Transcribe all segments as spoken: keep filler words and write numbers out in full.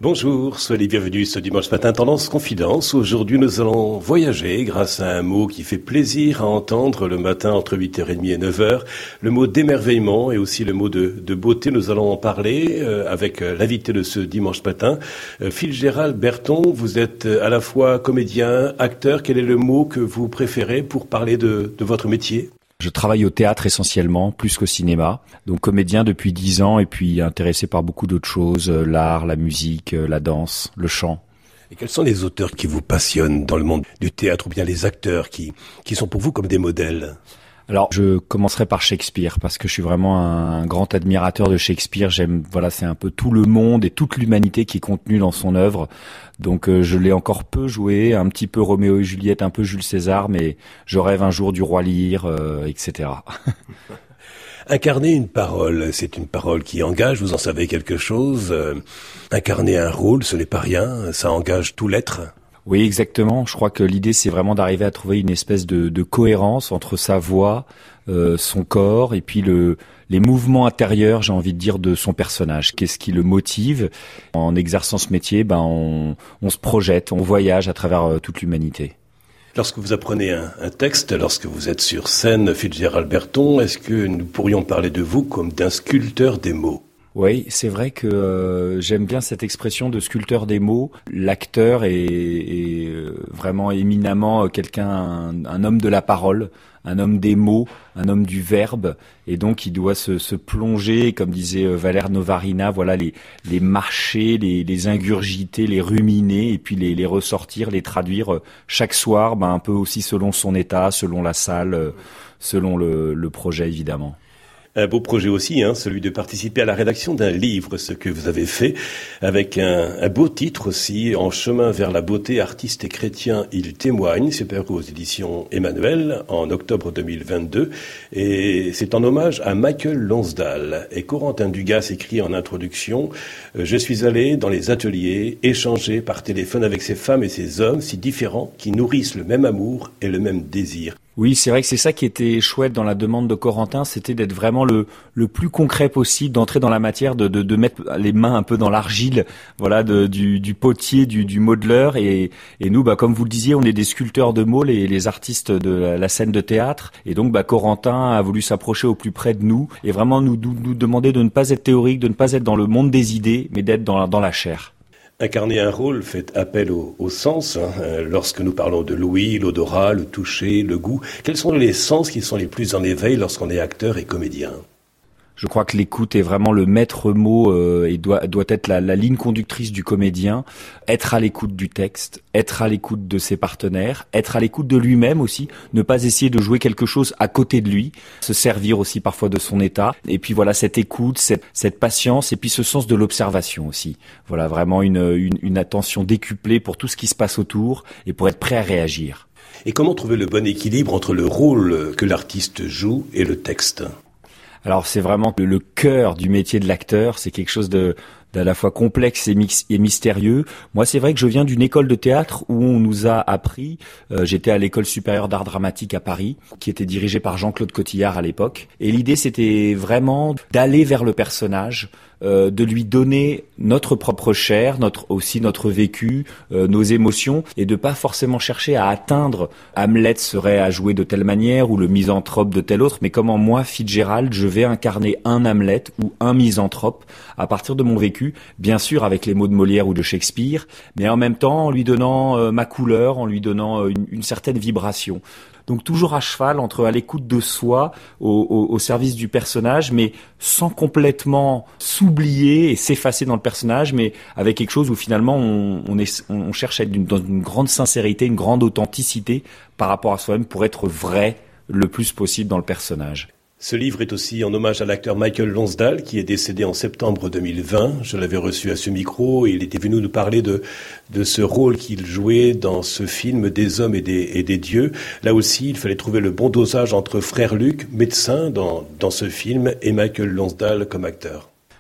Bonjour, soyez les bienvenus ce dimanche matin Tendance Confidence. Aujourd'hui, nous allons voyager grâce à un mot qui fait plaisir à entendre le matin entre huit heures trente et neuf heures. Le mot d'émerveillement et aussi le mot de, de beauté. Nous allons en parler euh, avec euh, l'invité de ce dimanche matin, euh, Fitzgerald Berton. Vous êtes euh, à la fois comédien, acteur. Quel est le mot que vous préférez pour parler de, de votre métier ? Je travaille au théâtre essentiellement, plus qu'au cinéma. Donc comédien depuis dix ans et puis intéressé par beaucoup d'autres choses, l'art, la musique, la danse, le chant. Et quels sont les auteurs qui vous passionnent dans le monde du théâtre ou bien les acteurs qui, qui sont pour vous comme des modèles ? Alors, je commencerai par Shakespeare parce que je suis vraiment un grand admirateur de Shakespeare. J'aime, voilà, c'est un peu tout le monde et toute l'humanité qui est contenue dans son œuvre. Donc, euh, je l'ai encore peu joué, un petit peu Roméo et Juliette, un peu Jules César, mais je rêve un jour du Roi Lear, euh, et cetera. Incarner une parole, c'est une parole qui engage, vous en savez quelque chose. Euh, incarner un rôle, ce n'est pas rien, ça engage tout l'être. Oui, exactement. Je crois que l'idée, c'est vraiment d'arriver à trouver une espèce de, de cohérence entre sa voix, euh, son corps et puis le, les mouvements intérieurs, j'ai envie de dire, de son personnage. Qu'est-ce qui le motive ? En exerçant ce métier, ben on, on se projette, on voyage à travers euh, toute l'humanité. Lorsque vous apprenez un, un texte, lorsque vous êtes sur scène, Fitzgerald Berton, est-ce que nous pourrions parler de vous comme d'un sculpteur des mots ? Oui, c'est vrai que euh, j'aime bien cette expression de sculpteur des mots. L'acteur est, est vraiment éminemment quelqu'un, un, un homme de la parole, un homme des mots, un homme du verbe, et donc il doit se, se plonger, comme disait Valère Novarina, voilà, les, les marcher, les, les ingurgiter, les ruminer, et puis les, les ressortir, les traduire chaque soir, ben un peu aussi selon son état, selon la salle, selon le, le projet évidemment. Un beau projet aussi, hein, celui de participer à la rédaction d'un livre, ce que vous avez fait, avec un, un beau titre aussi, En chemin vers la beauté, artistes et chrétiens, il témoigne, c'est paru aux éditions Emmanuel en octobre deux mille vingt-deux, et c'est en hommage à Michael Lonsdale. Et Corentin Dugas écrit en introduction, « Je suis allé dans les ateliers, échanger par téléphone avec ces femmes et ces hommes si différents qui nourrissent le même amour et le même désir. » Oui, c'est vrai que c'est ça qui était chouette dans la demande de Corentin, c'était d'être vraiment le le plus concret possible, d'entrer dans la matière, de de, de mettre les mains un peu dans l'argile, voilà, de, du du potier, du du modeleur, et et nous, bah comme vous le disiez, on est des sculpteurs de mots, les les artistes de la, la scène de théâtre, et donc bah Corentin a voulu s'approcher au plus près de nous et vraiment nous nous, nous demander de ne pas être théorique, de ne pas être dans le monde des idées, mais d'être dans dans la chair. Incarner un rôle fait appel au, au sens. Hein. Lorsque nous parlons de l'ouïe, l'odorat, le toucher, le goût, quels sont les sens qui sont les plus en éveil lorsqu'on est acteur et comédien ? Je crois que l'écoute est vraiment le maître mot euh, et doit doit être la, la ligne conductrice du comédien. Être à l'écoute du texte, être à l'écoute de ses partenaires, être à l'écoute de lui-même aussi, ne pas essayer de jouer quelque chose à côté de lui, se servir aussi parfois de son état. Et puis voilà, cette écoute, cette, cette patience et puis ce sens de l'observation aussi. Voilà, vraiment une, une, une attention décuplée pour tout ce qui se passe autour et pour être prêt à réagir. Et comment trouver le bon équilibre entre le rôle que l'artiste joue et le texte ? Alors c'est vraiment le, le cœur du métier de l'acteur, c'est quelque chose de d'à la fois complexe et, mix, et mystérieux. Moi, c'est vrai que je viens d'une école de théâtre où on nous a appris, euh, j'étais à l'école supérieure d'art dramatique à Paris, qui était dirigée par Jean-Claude Cotillard à l'époque. Et l'idée, c'était vraiment d'aller vers le personnage, euh, de lui donner notre propre chair, notre aussi notre vécu, euh, nos émotions, et de pas forcément chercher à atteindre Hamlet serait à jouer de telle manière ou le misanthrope de telle autre, mais comment moi, Fitzgerald, je vais incarner un Hamlet ou un misanthrope à partir de mon vécu, bien sûr avec les mots de Molière ou de Shakespeare, mais en même temps en lui donnant euh, ma couleur, en lui donnant euh, une, une certaine vibration. Donc toujours à cheval entre à l'écoute de soi, au, au, au service du personnage, mais sans complètement s'oublier et s'effacer dans le personnage, mais avec quelque chose où finalement on, on, est, on cherche à être d'une, dans une grande sincérité, une grande authenticité par rapport à soi-même pour être vrai le plus possible dans le personnage. Ce livre est aussi en hommage à l'acteur Michael Lonsdale qui est décédé en septembre deux mille vingt. Je l'avais reçu à ce micro et il était venu nous parler de, de ce rôle qu'il jouait dans ce film des hommes et des, et des dieux. Là aussi, il fallait trouver le bon dosage entre Frère Luc, médecin dans, dans ce film, et Michael Lonsdale comme acteur.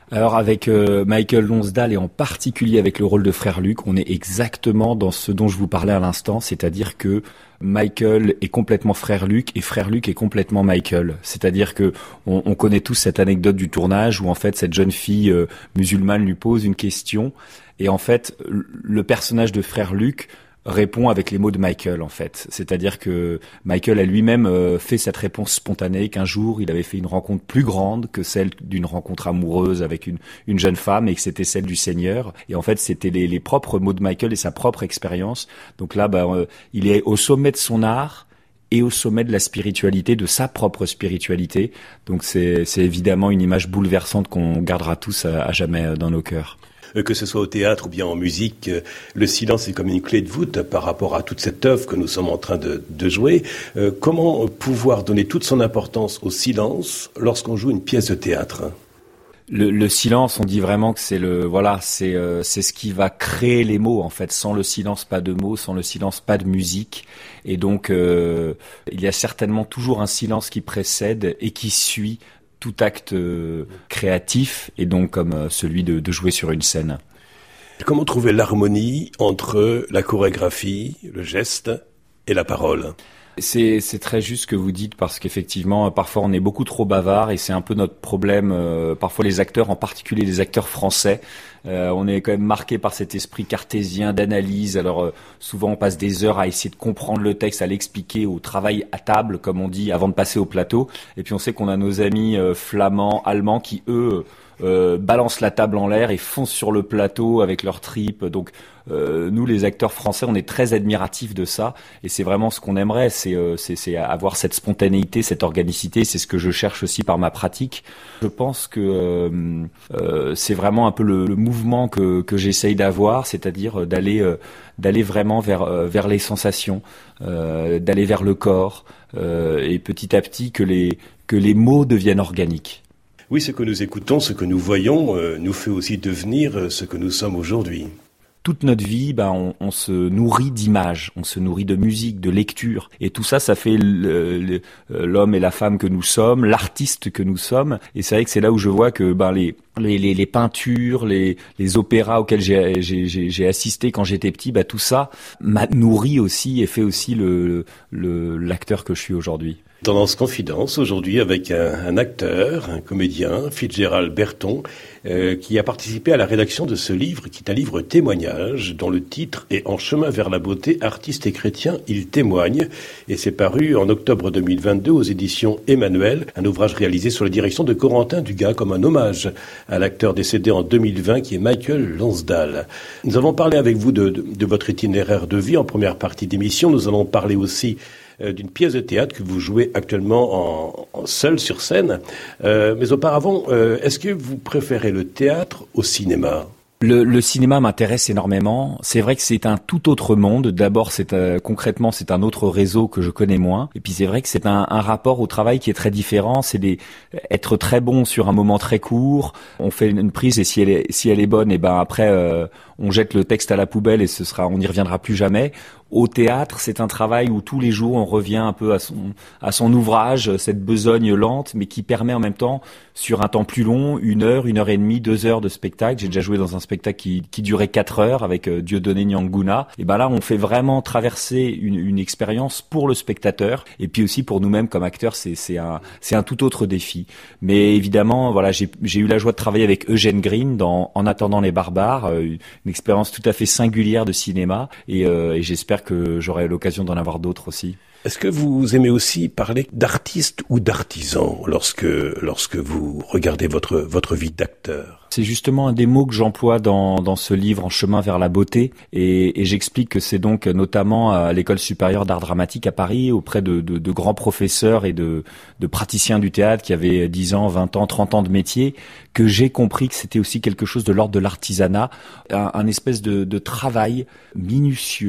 Alors avec euh, Michael Lonsdale et en particulier avec le rôle de Frère Luc, on est exactement dans ce dont je vous parlais à l'instant, c'est-à-dire que Michael est complètement Frère Luc et Frère Luc est complètement Michael. C'est-à-dire que on, on connaît tous cette anecdote du tournage où en fait cette jeune fille euh, musulmane lui pose une question et en fait le personnage de Frère Luc répond avec les mots de Michael en fait. C'est-à-dire que Michael a lui-même euh, fait cette réponse spontanée qu'un jour il avait fait une rencontre plus grande que celle d'une rencontre amoureuse avec une, une jeune femme et que c'était celle du Seigneur. Et en fait c'était les, les propres mots de Michael et sa propre expérience. Donc là bah, euh, il est au sommet de son art et au sommet de la spiritualité, de sa propre spiritualité. Donc c'est, c'est évidemment une image bouleversante qu'on gardera tous à, à jamais dans nos cœurs. Que ce soit au théâtre ou bien en musique, le silence est comme une clé de voûte par rapport à toute cette œuvre que nous sommes en train de, de jouer. Euh, comment pouvoir donner toute son importance au silence lorsqu'on joue une pièce de théâtre ? Le, le silence, on dit vraiment que c'est le, voilà, c'est euh, c'est ce qui va créer les mots en fait. Sans le silence, pas de mots. Sans le silence, pas de musique. Et donc, euh, il y a certainement toujours un silence qui précède et qui suit tout acte euh, créatif et donc comme euh, celui de, de jouer sur une scène. Comment trouver l'harmonie entre la chorégraphie, le geste et la parole ? C'est, c'est très juste ce que vous dites parce qu'effectivement, parfois on est beaucoup trop bavard et c'est un peu notre problème. Euh, parfois les acteurs, en particulier les acteurs français, euh, on est quand même marqué par cet esprit cartésien d'analyse. Alors euh, souvent on passe des heures à essayer de comprendre le texte, à l'expliquer, au travail à table, comme on dit, avant de passer au plateau. Et puis on sait qu'on a nos amis euh, flamands, allemands qui eux euh, balancent la table en l'air et foncent sur le plateau avec leurs tripes. Donc Euh, nous, les acteurs français, on est très admiratifs de ça, et c'est vraiment ce qu'on aimerait, c'est, euh, c'est, c'est avoir cette spontanéité, cette organicité. C'est ce que je cherche aussi par ma pratique. Je pense que euh, euh, c'est vraiment un peu le, le mouvement que, que j'essaye d'avoir, c'est-à-dire d'aller, euh, d'aller vraiment vers, euh, vers les sensations, euh, d'aller vers le corps, euh, et petit à petit que les, que les mots deviennent organiques. Oui, ce que nous écoutons, ce que nous voyons, euh, nous fait aussi devenir ce que nous sommes aujourd'hui. Toute notre vie, ben, on, on se nourrit d'images, on se nourrit de musique, de lecture. Et tout ça, ça fait le, le, l'homme et la femme que nous sommes, l'artiste que nous sommes. Et c'est vrai que c'est là où je vois que ben, les, les, les, les peintures, les, les opéras auxquels j'ai, j'ai, j'ai, j'ai assisté quand j'étais petit, ben, tout ça m'a nourri aussi et fait aussi le, le, l'acteur que je suis aujourd'hui. Tendance Confidence, aujourd'hui avec un, un acteur, un comédien, Fitzgerald Berton, euh, qui a participé à la rédaction de ce livre, qui est un livre témoignage, dont le titre est « En chemin vers la beauté, artiste et chrétien, il témoigne ». Et c'est paru en octobre deux mille vingt-deux aux éditions Emmanuel, un ouvrage réalisé sous la direction de Corentin Dugas, comme un hommage à l'acteur décédé en deux mille vingt, qui est Michael Lonsdale. Nous avons parlé avec vous de, de, de votre itinéraire de vie en première partie d'émission. Nous allons parler aussi d'une pièce de théâtre que vous jouez actuellement en, en seul sur scène. Euh, mais auparavant, euh, est-ce que vous préférez le théâtre au cinéma ? Le, le cinéma m'intéresse énormément. C'est vrai que c'est un tout autre monde. D'abord, c'est euh, concrètement, c'est un autre réseau que je connais moins. Et puis, c'est vrai que c'est un, un rapport au travail qui est très différent. C'est des, être très bon sur un moment très court. On fait une prise et si elle est, si elle est bonne, et ben après, euh, on jette le texte à la poubelle et ce sera, on n'y reviendra plus jamais. Au théâtre, c'est un travail où tous les jours on revient un peu à son à son ouvrage, cette besogne lente, mais qui permet en même temps, sur un temps plus long, une heure, une heure et demie, deux heures de spectacle. J'ai déjà joué dans un spectacle qui, qui durait quatre heures avec euh, Dieudonné Nyanguna. Et ben là, on fait vraiment traverser une, une expérience pour le spectateur et puis aussi pour nous-mêmes comme acteurs. C'est c'est un c'est un tout autre défi. Mais évidemment, voilà, j'ai j'ai eu la joie de travailler avec Eugène Green dans En attendant les barbares, euh, une expérience tout à fait singulière de cinéma et, euh, et j'espère que j'aurai l'occasion d'en avoir d'autres aussi. Est-ce que vous aimez aussi parler d'artiste ou d'artisan lorsque lorsque vous regardez votre votre vie d'acteur ? C'est justement un des mots que j'emploie dans dans ce livre En chemin vers la beauté et, et j'explique que c'est donc notamment à l'École supérieure d'art dramatique à Paris auprès de, de, de grands professeurs et de, de praticiens du théâtre qui avaient dix ans, vingt ans, trente ans de métier que j'ai compris que c'était aussi quelque chose de l'ordre de l'artisanat, un, un espèce de, de travail minutieux,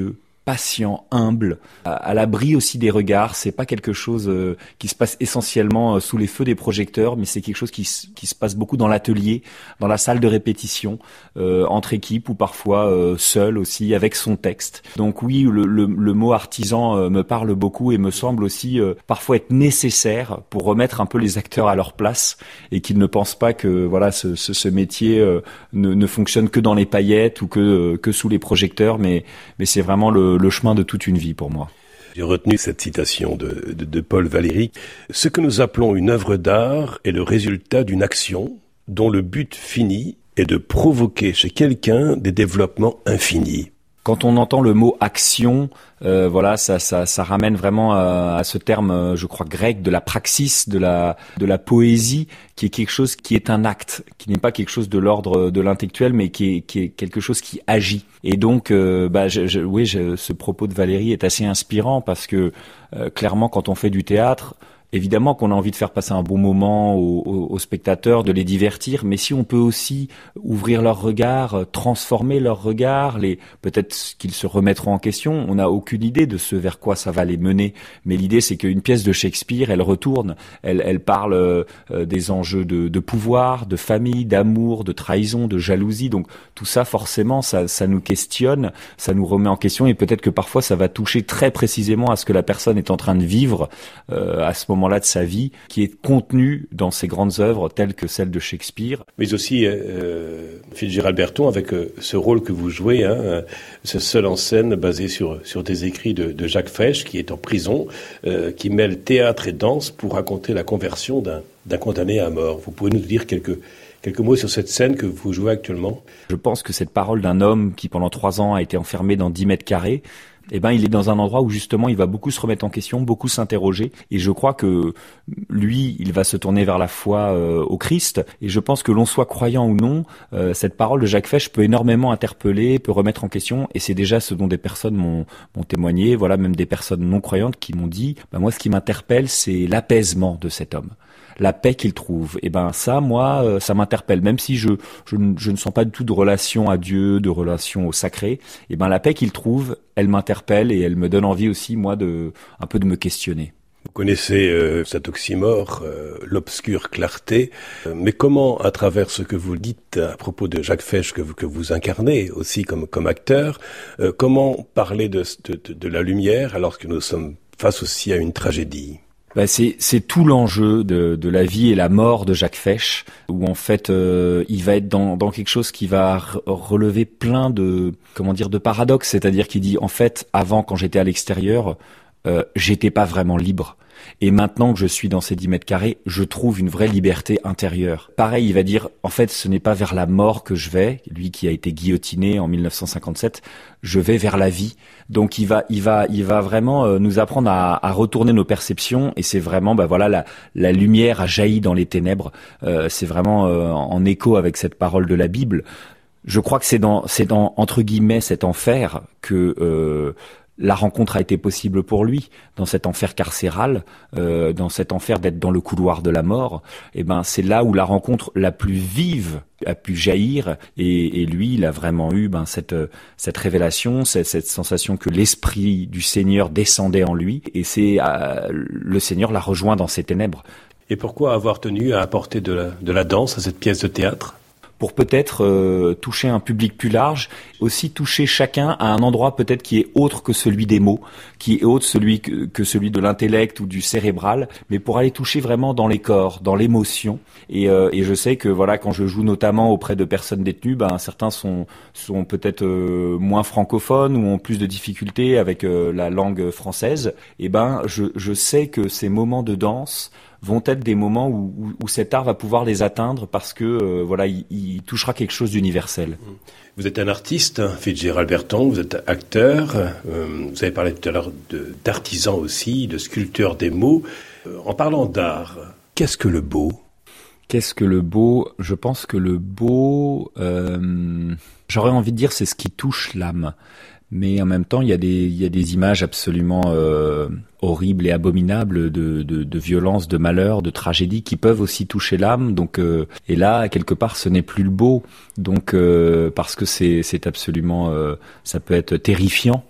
patient, humble, à, à l'abri aussi des regards. C'est pas quelque chose euh, qui se passe essentiellement euh, sous les feux des projecteurs, mais c'est quelque chose qui, qui se passe beaucoup dans l'atelier, dans la salle de répétition, euh, entre équipes ou parfois euh, seul aussi avec son texte. Donc oui, le, le, le mot artisan euh, me parle beaucoup et me semble aussi euh, parfois être nécessaire pour remettre un peu les acteurs à leur place et qu'ils ne pensent pas que voilà ce, ce, ce métier euh, ne, ne fonctionne que dans les paillettes ou que euh, que sous les projecteurs, mais mais c'est vraiment le le chemin de toute une vie pour moi. J'ai retenu cette citation de, de, de Paul Valéry. Ce que nous appelons une œuvre d'art est le résultat d'une action dont le but fini est de provoquer chez quelqu'un des développements infinis. Quand on entend le mot action, euh, voilà, ça, ça, ça ramène vraiment à, à ce terme, je crois grec, de la praxis, de la, de la poésie, qui est quelque chose qui est un acte, qui n'est pas quelque chose de l'ordre de l'intellectuel, mais qui est, qui est quelque chose qui agit. Et donc, euh, bah, je, je, oui, je, ce propos de Valéry est assez inspirant parce que euh, clairement, quand on fait du théâtre, évidemment qu'on a envie de faire passer un bon moment aux, aux, aux spectateurs, de les divertir, mais si on peut aussi ouvrir leur regard, transformer leur regard, les, peut-être qu'ils se remettront en question, on n'a aucune idée de ce vers quoi ça va les mener, mais l'idée c'est qu'une pièce de Shakespeare, elle retourne, elle, elle parle euh, des enjeux de, de pouvoir, de famille, d'amour, de trahison, de jalousie, donc tout ça forcément ça, ça nous questionne, ça nous remet en question et peut-être que parfois ça va toucher très précisément à ce que la personne est en train de vivre euh, à ce moment moment-là de sa vie, qui est contenu dans ces grandes œuvres telles que celle de Shakespeare. Mais aussi, euh, Fitzgerald Berton, avec euh, ce rôle que vous jouez, hein, euh, ce seul en scène basé sur, sur des écrits de, de Jacques Fesch, qui est en prison, euh, qui mêle théâtre et danse pour raconter la conversion d'un, d'un condamné à mort. Vous pouvez nous dire quelques... Quelques mots sur cette scène que vous jouez actuellement. Je pense que cette parole d'un homme qui pendant trois ans a été enfermé dans dix mètres carrés, eh ben, il est dans un endroit où justement il va beaucoup se remettre en question, beaucoup s'interroger. Et je crois que lui, il va se tourner vers la foi euh, au Christ. Et je pense que l'on soit croyant ou non, euh, cette parole de Jacques Fesch peut énormément interpeller, peut remettre en question. Et c'est déjà ce dont des personnes m'ont, m'ont témoigné, voilà, même des personnes non croyantes qui m'ont dit, bah, moi, ce qui m'interpelle, c'est l'apaisement de cet homme. La paix qu'il trouve. Et ben ça, moi, euh, ça m'interpelle. Même si je, je, je ne sens pas du tout de relation à Dieu, de relation au sacré, et ben la paix qu'il trouve, elle m'interpelle et elle me donne envie aussi, moi, de un peu de me questionner. Vous connaissez euh, cet oxymore, euh, l'obscure clarté, euh, mais comment, à travers ce que vous dites à propos de Jacques Fesch que vous, que vous incarnez aussi comme, comme acteur, euh, comment parler de, de, de la lumière alors que nous sommes face aussi à une tragédie ? Bah c'est, c'est tout l'enjeu de, de la vie et la mort de Jacques Fesch, où en fait euh, il va être dans, dans quelque chose qui va re- relever plein de comment dire de paradoxes, c'est-à-dire qu'il dit en fait avant quand j'étais à l'extérieur, euh, j'étais pas vraiment libre. Et maintenant que je suis dans ces dix mètres carrés, je trouve une vraie liberté intérieure. Pareil, il va dire, en fait, ce n'est pas vers la mort que je vais, lui qui a été guillotiné en dix-neuf cent cinquante-sept, je vais vers la vie. Donc il va, il va, il va vraiment euh, nous apprendre à, à retourner nos perceptions. Et c'est vraiment, bah voilà, la, la lumière a jailli dans les ténèbres. Euh, c'est vraiment euh, en écho avec cette parole de la Bible. Je crois que c'est dans, c'est dans entre guillemets cet enfer que euh, la rencontre a été possible pour lui, dans cet enfer carcéral, euh, dans cet enfer d'être dans le couloir de la mort. Et ben, c'est là où la rencontre la plus vive a pu jaillir. Et, et lui, il a vraiment eu ben cette cette révélation, cette, cette sensation que l'esprit du Seigneur descendait en lui. Et c'est euh, le Seigneur l'a rejoint dans ses ténèbres. Et pourquoi avoir tenu à apporter de la, de la danse à cette pièce de théâtre ? Pour peut-être euh, toucher un public plus large, aussi toucher chacun à un endroit peut-être qui est autre que celui des mots, qui est autre celui que, que celui de l'intellect ou du cérébral, mais pour aller toucher vraiment dans les corps, dans l'émotion. Et, euh, et je sais que voilà, quand je joue notamment auprès de personnes détenues, ben certains sont sont peut-être euh, moins francophones ou ont plus de difficultés avec euh, la langue française. Et ben je je sais que ces moments de danse vont être des moments où, où, où cet art va pouvoir les atteindre parce que euh, voilà, il, il touchera quelque chose d'universel. Vous êtes un artiste, hein, Fitzgerald Berton, vous êtes acteur, euh, vous avez parlé tout à l'heure de, d'artisan aussi, de sculpteur des mots. Euh, en parlant d'art, qu'est-ce que le beau ? Qu'est-ce que le beau ? Je pense que le beau, euh, j'aurais envie de dire c'est ce qui touche l'âme. Mais en même temps, il y a des, il y a des images absolument euh, horribles et abominables de, de, de violence, de malheur, de tragédie qui peuvent aussi toucher l'âme. Donc, euh, et là, quelque part, ce n'est plus le beau. Donc, euh, parce que c'est, c'est absolument, euh, ça peut être terrifiant.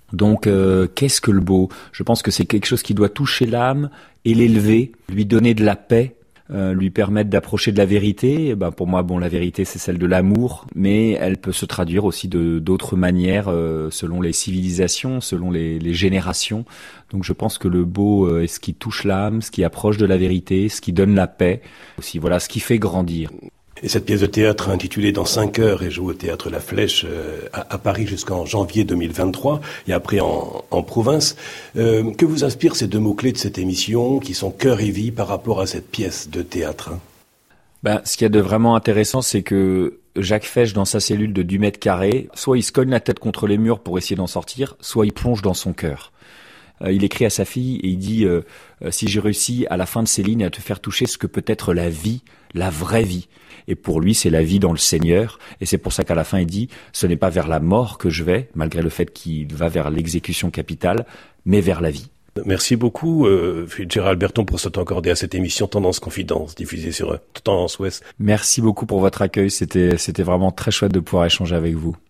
Donc, euh, qu'est-ce que le beau ? Je pense que c'est quelque chose qui doit toucher l'âme et l'élever, lui donner de la paix, euh, lui permettre d'approcher de la vérité. Et ben, pour moi, bon, la vérité, c'est celle de l'amour, mais elle peut se traduire aussi de d'autres manières, euh, selon les civilisations, selon les, les générations. Donc, je pense que le beau euh, est ce qui touche l'âme, ce qui approche de la vérité, ce qui donne la paix, aussi, voilà, ce qui fait grandir. Et cette pièce de théâtre intitulée Dans cinq heures et jouée au Théâtre La Flèche euh, à, à Paris jusqu'en janvier deux mille vingt-trois et après en, en province. Euh, que vous inspirent ces deux mots-clés de cette émission qui sont cœur et vie par rapport à cette pièce de théâtre? Ben, ce qu'il y a de vraiment intéressant, c'est que Jacques Fesch, dans sa cellule de dix mètres carrés, soit il se cogne la tête contre les murs pour essayer d'en sortir, soit il plonge dans son cœur. Euh, il écrit à sa fille et il dit euh, « Si j'ai réussi à la fin de ces lignes à te faire toucher ce que peut être la vie, la vraie vie ». Et pour lui, c'est la vie dans le Seigneur. Et c'est pour ça qu'à la fin, il dit « Ce n'est pas vers la mort que je vais, malgré le fait qu'il va vers l'exécution capitale, mais vers la vie. » Merci beaucoup, euh, Gérald Berton, pour ce temps accordé à cette émission Tendance Confidence, diffusée sur Tendance Ouest. Merci beaucoup pour votre accueil. C'était, c'était vraiment très chouette de pouvoir échanger avec vous.